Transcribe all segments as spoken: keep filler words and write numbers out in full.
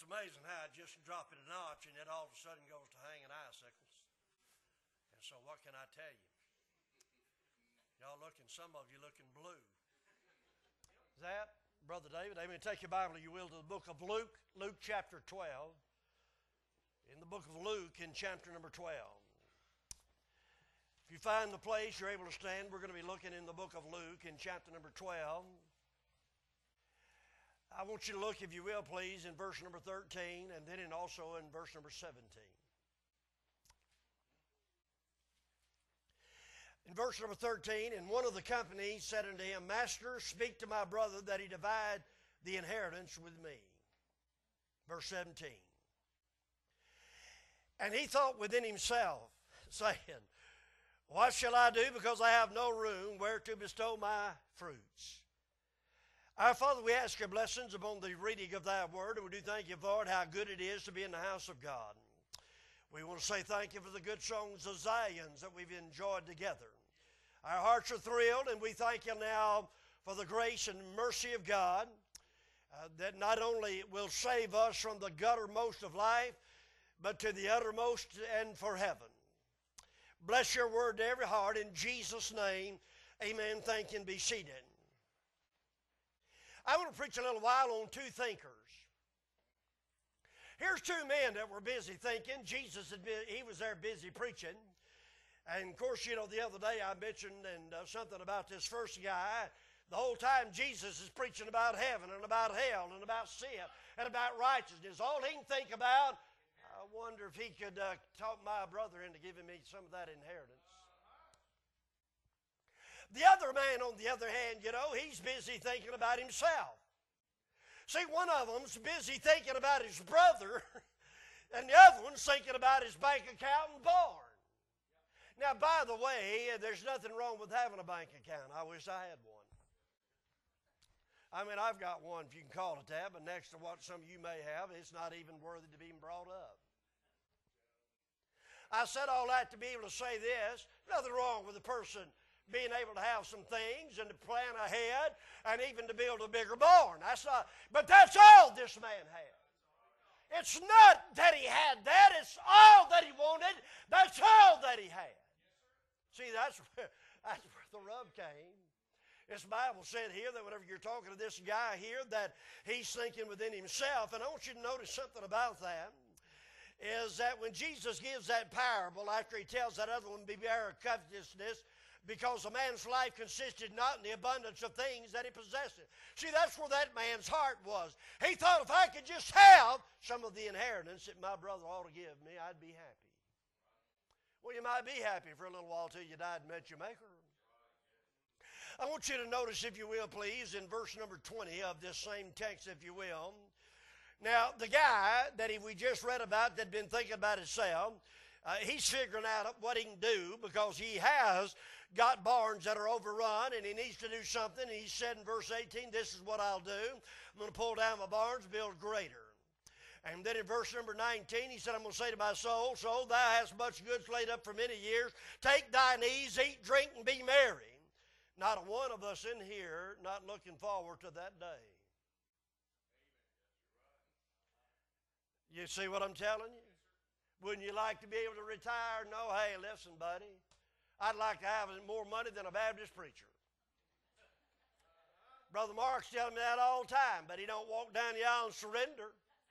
amazing how it just drop it a notch and it all of a sudden goes to hanging icicles. And so what can I tell you? Y'all looking, some of you looking blue. Is that, Brother David? Amen. Take your Bible, if you will, to the book of Luke, Luke chapter twelve. In the book of Luke in chapter number twelve. If you find the place, you're able to stand. We're going to be looking in the book of Luke in chapter number twelve. I want you to look, if you will, please, in verse number thirteen and then in also in verse number seventeen. In verse number thirteen, and one of the company said unto him, Master, speak to my brother that he divide the inheritance with me. Verse seventeen. And he thought within himself, saying, What shall I do, because I have no room where to bestow my fruits? Our Father, we ask your blessings upon the reading of thy word, and we do thank you, Lord, how good it is to be in the house of God. We want to say thank you for the good songs of Zions that we've enjoyed together. Our hearts are thrilled, and we thank you now for the grace and mercy of God uh, that not only will save us from the guttermost of life, but to the uttermost and for heaven. Bless your word to every heart in Jesus' name. Amen. Thank you, and be seated. I want to preach a little while on two thinkers. Here's two men that were busy thinking. Jesus, had been, he was there busy preaching. And, of course, you know, the other day I mentioned and uh, something about this first guy. The whole time Jesus is preaching about heaven and about hell and about sin and about righteousness. All he can think about, I wonder if he could uh, talk my brother into giving me some of that inheritance. The other man, on the other hand, you know, he's busy thinking about himself. See, one of them's busy thinking about his brother, and the other one's thinking about his bank account and barn. Now, by the way, there's nothing wrong with having a bank account. I wish I had one. I mean, I've got one, if you can call it that, but next to what some of you may have, it's not even worthy to be brought up. I said all that to be able to say this. Nothing wrong with a person being able to have some things and to plan ahead and even to build a bigger barn. That's not, but that's all this man had. It's not that he had that. It's all that he wanted. That's all that he had. See, that's where, that's where the rub came. This Bible said here that whenever you're talking to this guy here, that he's thinking within himself. And I want you to notice something about that. Is that when Jesus gives that parable, after he tells that other one, beware of covetousness, because a man's life consisted not in the abundance of things that he possessed. See, that's where that man's heart was. He thought, if I could just have some of the inheritance that my brother ought to give me, I'd be happy. Well, you might be happy for a little while till you died and met your Maker. I want you to notice, if you will, please, in verse number twenty of this same text, if you will. Now, the guy that he, we just read about that had been thinking about himself, uh, he's figuring out what he can do, because he has got barns that are overrun and he needs to do something. And he said in verse eighteen, this is what I'll do. I'm going to pull down my barns, build greater. And then in verse number nineteen, he said, I'm going to say to my soul, soul, thou hast much goods laid up for many years. Take thine ease, eat, drink, and be merry. Not a one of us in here not looking forward to that day. You see what I'm telling you? Wouldn't you like to be able to retire? No, hey, listen, buddy. I'd like to have more money than a Baptist preacher. Brother Mark's telling me that all the time, but he don't walk down the aisle and surrender.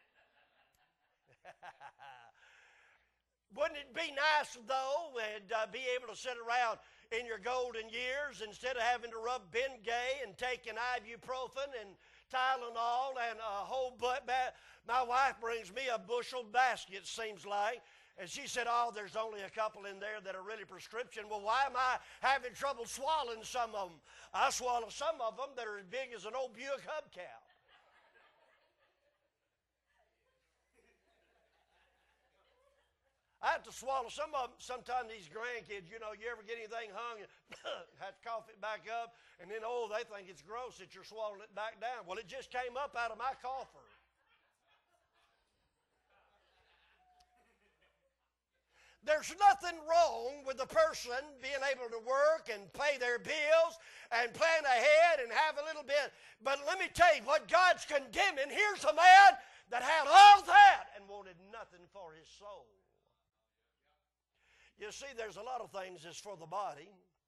Wouldn't it be nice, though, and uh, be able to sit around in your golden years instead of having to rub Bengay and taking ibuprofen and Tylenol and a whole butt bath? My wife brings me a bushel basket, seems like, and she said, oh, there's only a couple in there that are really prescription. Well, why am I having trouble swallowing some of them? I swallow some of them that are as big as an old Buick hubcap. I have to swallow some of them. Sometimes these grandkids, you know, you ever get anything hung, and have to cough it back up, and then, oh, they think it's gross that you're swallowing it back down. Well, it just came up out of my cougher. There's nothing wrong with a person being able to work and pay their bills and plan ahead and have a little bit. But let me tell you what God's condemning. Here's a man that had all that and wanted nothing for his soul. You see, there's a lot of things that's for the body.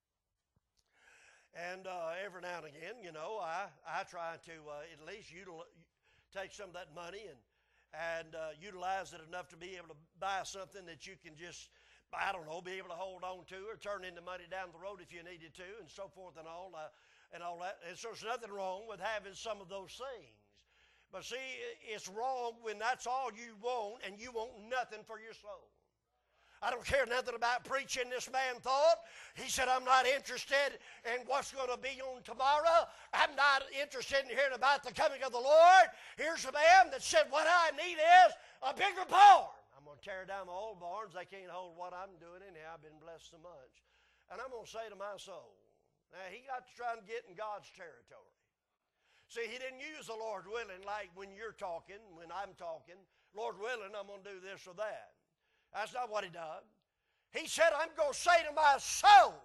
And uh, every now and again, you know, I, I try to uh, at least util- take some of that money and, and uh, utilize it enough to be able to buy something that you can just, I don't know, be able to hold on to or turn into money down the road if you needed to and so forth and all, uh, and all that. And so there's nothing wrong with having some of those things. But see, it's wrong when that's all you want and you want nothing for your soul. I don't care nothing about preaching, this man thought. He said, I'm not interested in what's going to be on tomorrow. I'm not interested in hearing about the coming of the Lord. Here's a man that said, what I need is a bigger barn. I'm going to tear down my old barns. They can't hold what I'm doing anyhow. I've been blessed so much. And I'm going to say to my soul, now he got to try and get in God's territory. See, he didn't use the Lord willing like when you're talking, when I'm talking. Lord willing, I'm going to do this or that. That's not what he done. He said, I'm going to say to my soul,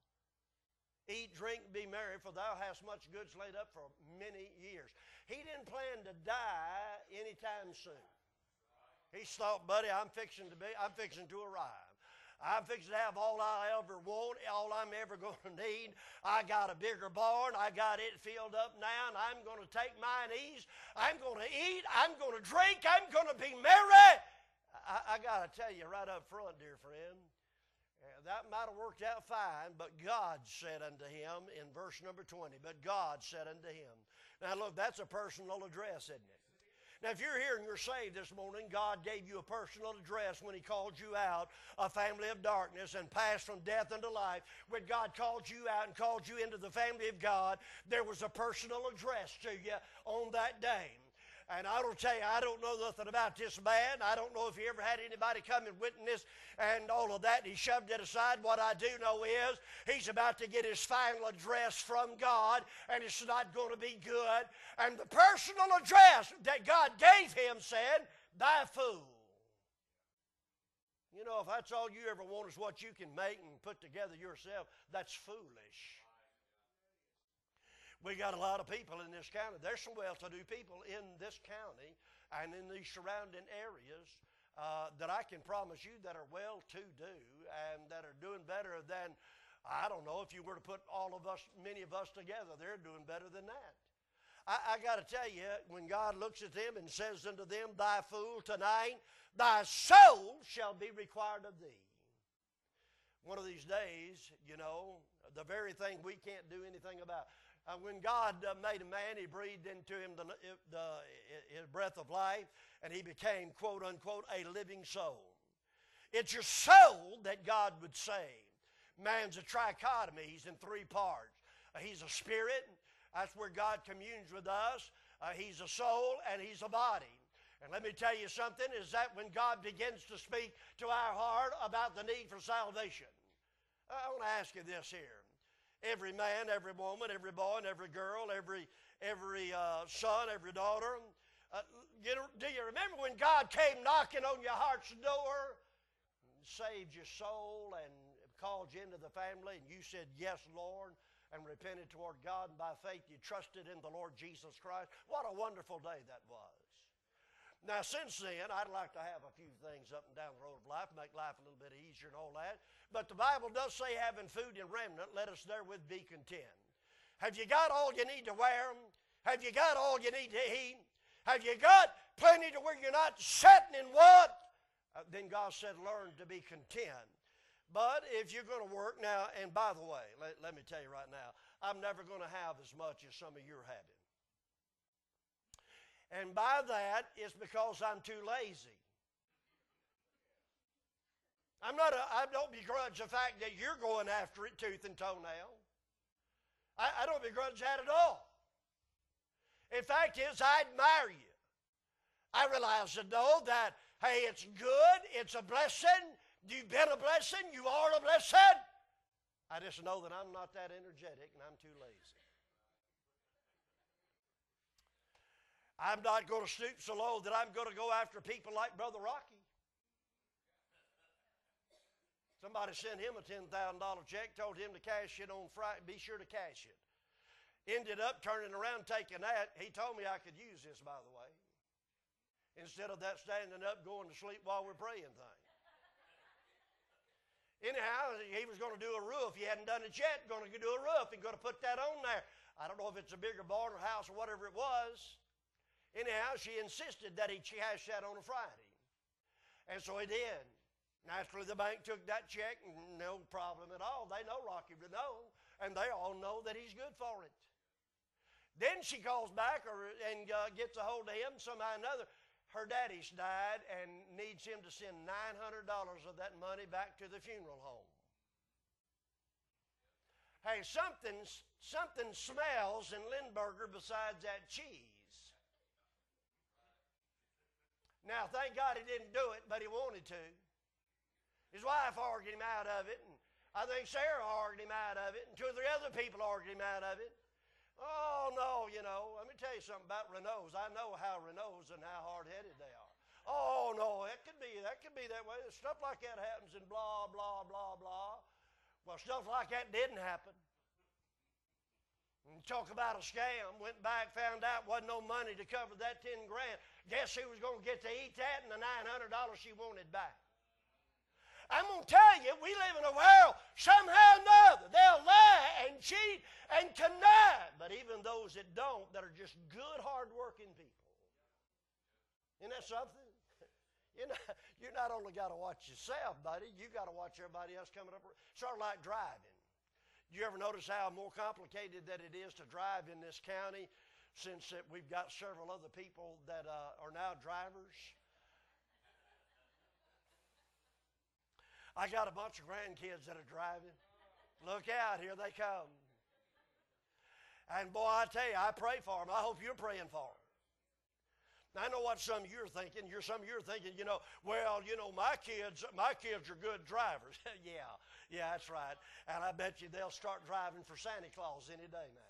eat, drink, be merry, for thou hast much goods laid up for many years. He didn't plan to die anytime soon. He thought, buddy, I'm fixing to be, I'm fixing to arrive. I'm fixing to have all I ever want, all I'm ever going to need. I got a bigger barn. I got it filled up now, and I'm going to take mine ease. I'm going to eat. I'm going to drink. I'm going to be merry. I, I got to tell you right up front, dear friend, uh, that might have worked out fine, but God said unto him in verse number twenty, but God said unto him. Now look, that's a personal address, isn't it? Now if you're here and you're saved this morning, God gave you a personal address when he called you out, a family of darkness, and passed from death unto life. When God called you out and called you into the family of God, there was a personal address to you on that day. And I don't tell you, I don't know nothing about this man. I don't know if he ever had anybody come and witness and all of that. He shoved it aside. What I do know is he's about to get his final address from God, and it's not going to be good. And the personal address that God gave him said, thy fool. You know, if that's all you ever want is what you can make and put together yourself, that's foolish. We got a lot of people in this county. There's some well-to-do people in this county and in these surrounding areas uh, that I can promise you that are well-to-do and that are doing better than, I don't know, if you were to put all of us, many of us together, they're doing better than that. I, I got to tell you, when God looks at them and says unto them, thy fool, tonight thy soul shall be required of thee. One of these days, you know, the very thing we can't do anything about. Uh, when God uh, made a man, he breathed into him the, the, his breath of life, and he became, quote, unquote, a living soul. It's your soul that God would save. Man's a trichotomy. He's in three parts. Uh, he's a spirit. That's where God communes with us. Uh, he's a soul, and he's a body. And let me tell you something, is that when God begins to speak to our heart about the need for salvation, I want to ask you this here. Every man, every woman, every boy, and every girl, every every uh, son, every daughter. Uh, you know, do you remember when God came knocking on your heart's door, saved your soul, and called you into the family, and you said, yes, Lord, and repented toward God, and by faith you trusted in the Lord Jesus Christ? What a wonderful day that was. Now, since then, I'd like to have a few things up and down the road of life, make life a little bit easier and all that. But the Bible does say, having food and raiment, let us therewith be content. Have you got all you need to wear? Have you got all you need to eat? Have you got plenty to where you're not sitting in want? Uh, then God said, learn to be content. But if you're going to work now, and by the way, let, let me tell you right now, I'm never going to have as much as some of you are having. And by that, it's because I'm too lazy. I'm not a, I don't begrudge the fact that you're going after it tooth and toenail. I, I don't begrudge that at all. In fact, is I admire you. I realize and know that, hey, it's good, it's a blessing, you've been a blessing, you are a blessing. I just know that I'm not that energetic and I'm too lazy. I'm not going to stoop so low that I'm going to go after people like Brother Rocky. Somebody sent him a ten thousand dollar check, told him to cash it on Friday, be sure to cash it. Ended up turning around taking that. He told me I could use this, by the way. instead of that standing up, going to sleep while we're praying thing. Anyhow, he was going to do a roof. He hadn't done it yet. Going to do a roof. He's going to put that on there. I don't know if it's a bigger barn or house or whatever it was. Anyhow, she insisted that he cash that on a Friday. And so he did. Naturally, the bank took that check, no problem at all. They know Rocky Renault, and they all know that he's good for it. Then she calls back or, and uh, gets a hold of him somehow or another. Her daddy's died and needs him to send nine hundred dollars of that money back to the funeral home. Hey, something, something smells in Lindbergh besides that cheese. Now, thank God he didn't do it, but he wanted to. His wife argued him out of it, and I think Sarah argued him out of it, and two or three other people argued him out of it. Oh, no, you know, let me tell you something about Renaults. I know how Renaults and how hard-headed they are. Oh, no, that could be, that could be that way. Stuff like that happens and blah, blah, blah, blah. Well, stuff like that didn't happen. And talk about a scam. Went back, found out wasn't no money to cover that ten grand. Guess who was going to get to eat that and the nine hundred dollars she wanted back? I'm going to tell you, we live in a world, somehow or another, they'll lie and cheat and connive. But even those that don't, that are just good, hard-working people. Isn't that something? You know, you not only got to watch yourself, buddy, you got to watch everybody else coming up. Sort of like driving. You ever notice how more complicated that it is to drive in this county since that we've got several other people that uh, are now drivers? I got a bunch of grandkids that are driving. Look out, here they come. And boy, I tell you, I pray for them. I hope you're praying for them. Now, I know what some of you are thinking. You're some of you are thinking, you know, well, you know, my kids, my kids are good drivers. yeah, yeah, that's right. And I bet you they'll start driving for Santa Claus any day now.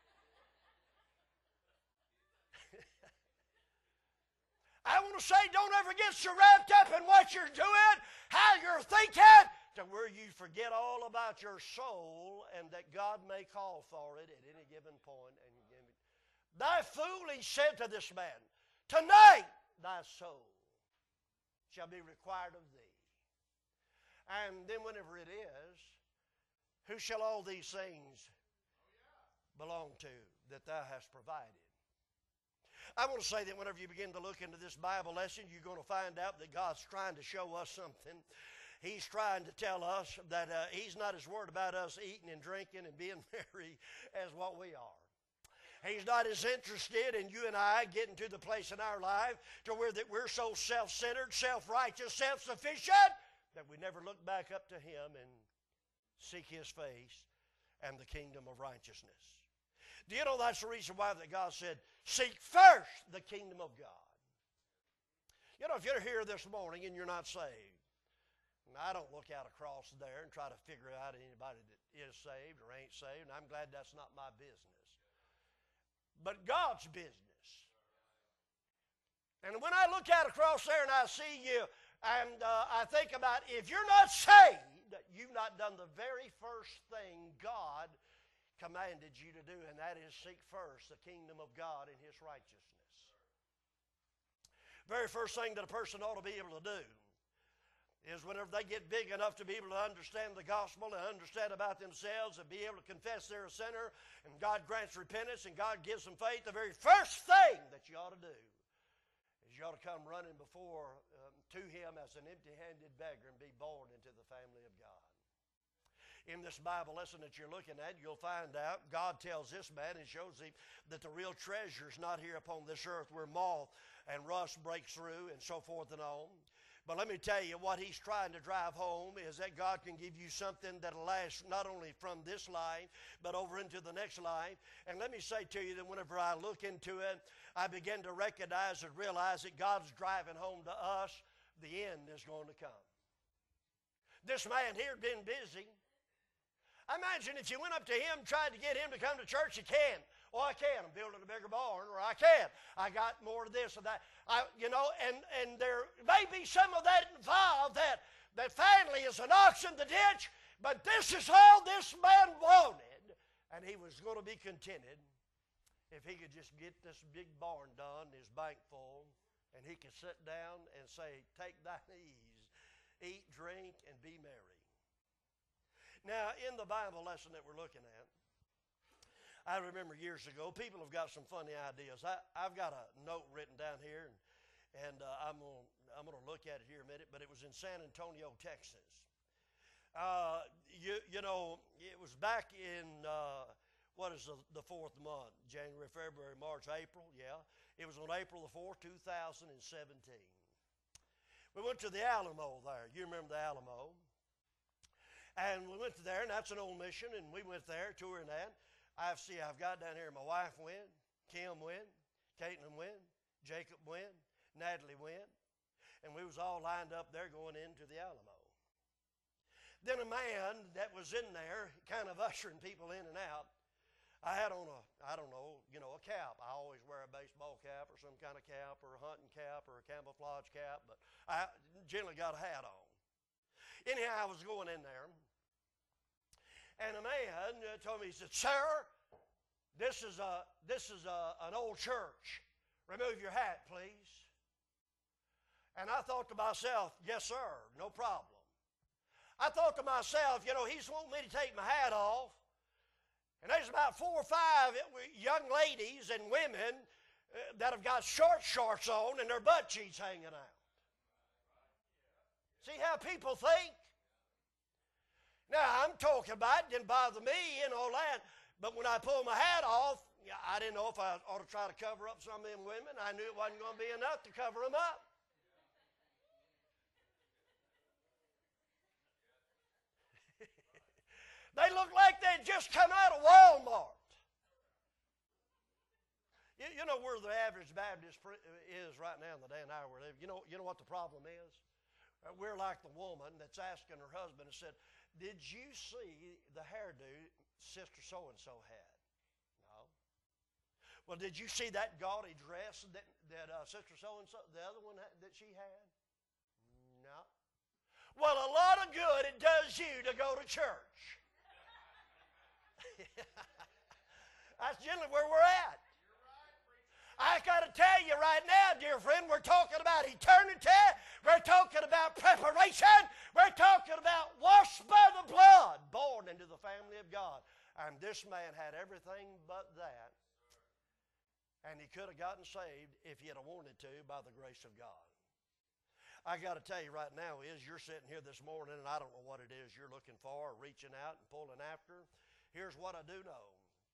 I want to say, don't ever get so wrapped up in what you're doing, how you're thinking, to where you forget all about your soul and that God may call for it at any given point. And give it. Thy fool, he said to this man, tonight thy soul shall be required of thee. And then whenever it is, who shall all these things belong to that thou hast provided? I want to say that whenever you begin to look into this Bible lesson, you're going to find out that God's trying to show us something. He's trying to tell us that uh, He's not as worried about us eating and drinking and being merry as what we are. He's not as interested in you and I getting to the place in our life to where that we're so self-centered, self-righteous, self-sufficient that we never look back up to Him and seek His face and the kingdom of righteousness. Do you know that's the reason why that God said, seek first the kingdom of God? You know, if you're here this morning and you're not saved, and I don't look out across there and try to figure out anybody that is saved or ain't saved, and I'm glad that's not my business. But God's business. And when I look out across there and I see you, and uh, I think about if you're not saved, you've not done the very first thing God commanded you to do, and that is seek first the kingdom of God and His righteousness. Very first thing that a person ought to be able to do is whenever they get big enough to be able to understand the gospel and understand about themselves and be able to confess they're a sinner and God grants repentance and God gives them faith, the very first thing that you ought to do is you ought to come running before um, to Him as an empty-handed beggar and be born into the family of God. In this Bible lesson that you're looking at, you'll find out God tells this man and shows him that the real treasure is not here upon this earth where moth and rust breaks through and so forth and on. But let me tell you, what He's trying to drive home is that God can give you something that'll last not only from this life, but over into the next life. And let me say to you that whenever I look into it, I begin to recognize and realize that God's driving home to us. The end is going to come. This man here been busy. Imagine if you went up to him, tried to get him to come to church. You can. Oh, I can. I'm building a bigger barn, or I can. I got more of this or that. I, you know, and, and there may be some of that involved, that, that finally is an ox in the ditch, but this is all this man wanted, and he was going to be contented if he could just get this big barn done, his bank full, and he can sit down and say, take thine ease, eat, drink, and be merry. Now, in the Bible lesson that we're looking at, I remember years ago, people have got some funny ideas. I, I've got a note written down here, and, and uh, I'm going I'm to look at it here in a minute, but it was in San Antonio, Texas. Uh, you, you know, it was back in, uh, what is the, the fourth month? January, February, March, April, yeah. It was on April the fourth, two thousand seventeen. We went to the Alamo there. You remember the Alamo? And we went to there, and that's an old mission, and we went there, touring that. I've see, I've got down here, my wife went, Kim went, Caitlin went, Jacob went, Natalie went, and we was all lined up there going into the Alamo. Then a man that was in there, kind of ushering people in and out, I had on a, I don't know, you know, a cap. I always wear a baseball cap or some kind of cap or a hunting cap or a camouflage cap, but I generally got a hat on. Anyhow, I was going in there, and a man told me, he said, sir, this is, a, this is a, an old church. Remove your hat, please. And I thought to myself, yes, sir, no problem. I thought to myself, you know, he's wanting me to take my hat off. And there's about four or five young ladies and women uh, that have got short shorts on and their butt cheeks hanging out. See how people think? Now, I'm talking about it didn't bother me and all that, but when I pulled my hat off, I didn't know if I ought to try to cover up some of them women. I knew it wasn't going to be enough to cover them up. They look like they'd just come out of Walmart. You, you know where the average Baptist is right now in the day and hour we live. You know, you know what the problem is? We're like the woman that's asking her husband and said, did you see the hairdo Sister so-and-so had? No. Well, did you see that gaudy dress that, that uh, Sister so-and-so, the other one that she had? No. Well, a lot of good it does you to go to church. That's generally where we're at. I got to tell you right now, dear friend, we're talking about eternity. We're talking about preparation. We're talking about washed by the blood, born into the family of God. And this man had everything but that. And he could have gotten saved if he had wanted to by the grace of God. I got to tell you right now is you're sitting here this morning and I don't know what it is you're looking for or reaching out and pulling after. Here's what I do know.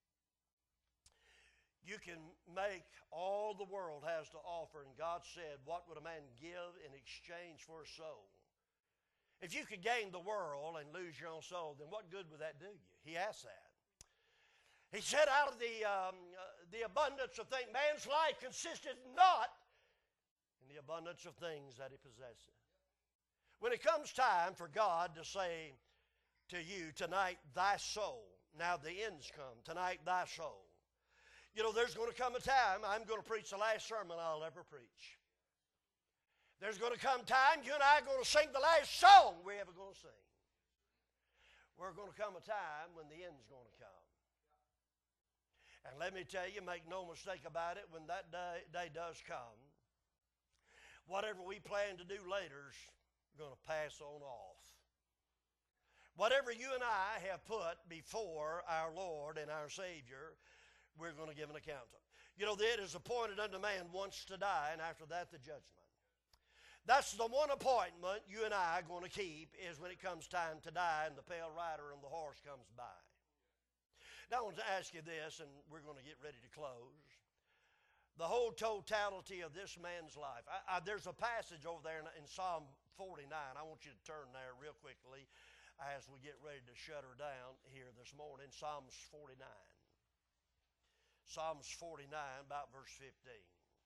You can make all the world has to offer, and God said, what would a man give in exchange for a soul? If you could gain the world and lose your own soul, then what good would that do you? He asked that. He said, out of the, um, uh, the abundance of things, man's life consisted not in the abundance of things that he possesses. When it comes time for God to say to you, tonight thy soul, now the end's come, tonight thy soul. You know, there's going to come a time I'm going to preach the last sermon I'll ever preach. There's going to come time you and I are going to sing the last song we're ever going to sing. We're going to come a time when the end's going to come. And let me tell you, make no mistake about it, when that day, day does come, whatever we plan to do later is going to pass on off. Whatever you and I have put before our Lord and our Savior, we're going to give an account of. You know, it is appointed unto man once to die, and after that the judgment. That's the one appointment you and I are going to keep, is when it comes time to die and the pale rider and the horse comes by. Now I want to ask you this, and we're going to get ready to close. The whole totality of this man's life. I, I, there's a passage over there in, in Psalm forty-nine. I want you to turn there real quickly as we get ready to shut her down here this morning. Psalms forty-nine. Psalms forty-nine, about verse fifteen.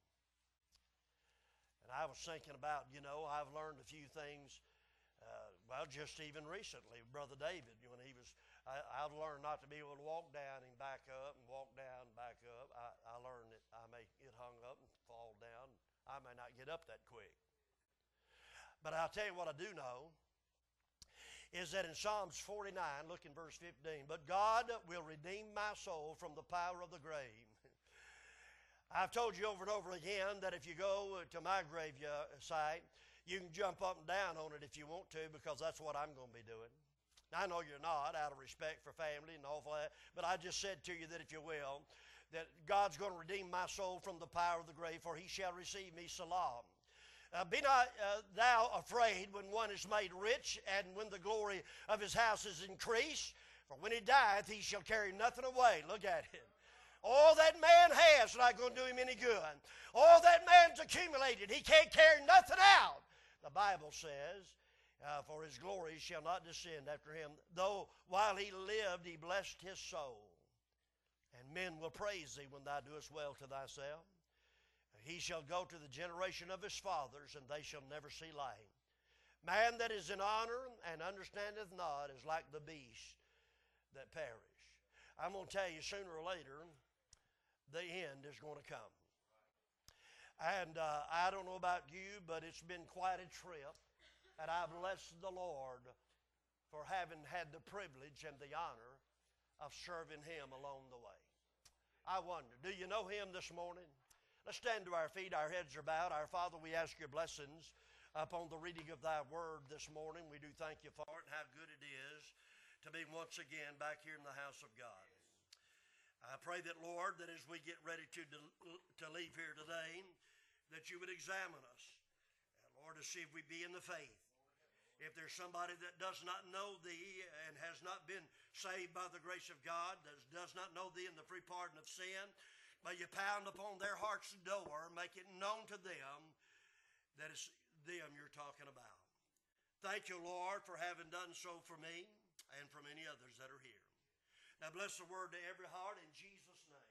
And I was thinking about, you know, I've learned a few things, uh, well, just even recently, Brother David, when he was, I, I've learned not to be able to walk down and back up and walk down and back up. I, I learned that I may get hung up and fall down. I may not get up that quick. But I'll tell you what I do know, is that in Psalms forty-nine, look in verse fifteen, but God will redeem my soul from the power of the grave. I've told you over and over again that if you go to my grave site, you can jump up and down on it if you want to, because that's what I'm going to be doing. Now, I know you're not, out of respect for family and all that, but I just said to you that if you will, that God's going to redeem my soul from the power of the grave, for he shall receive me, salam. Uh, be not uh, thou afraid when one is made rich, and when the glory of his house is increased, for when he dieth he shall carry nothing away. Look at it. All that man has is not going to do him any good. All that man's accumulated, he can't carry nothing out. The Bible says, uh, for his glory shall not descend after him, though while he lived he blessed his soul. And men will praise thee when thou doest well to thyself. He shall go to the generation of his fathers, and they shall never see light. Man that is in honor and understandeth not is like the beast that perish. I'm going to tell you, sooner or later, the end is going to come. And uh, I don't know about you, but it's been quite a trip. And I bless the Lord for having had the privilege and the honor of serving him along the way. I wonder, do you know him this morning? Let's stand to our feet, our heads are bowed. Our Father, we ask your blessings upon the reading of thy word this morning. We do thank you for it and how good it is to be once again back here in the house of God. I pray that, Lord, that as we get ready to, to leave here today, that you would examine us, and Lord, to see if we be in the faith. If there's somebody that does not know thee and has not been saved by the grace of God, that does not know thee in the free pardon of sin, may you pound upon their heart's door, make it known to them that it's them you're talking about. Thank you, Lord, for having done so for me and for many others that are here. Now bless the word to every heart in Jesus' name.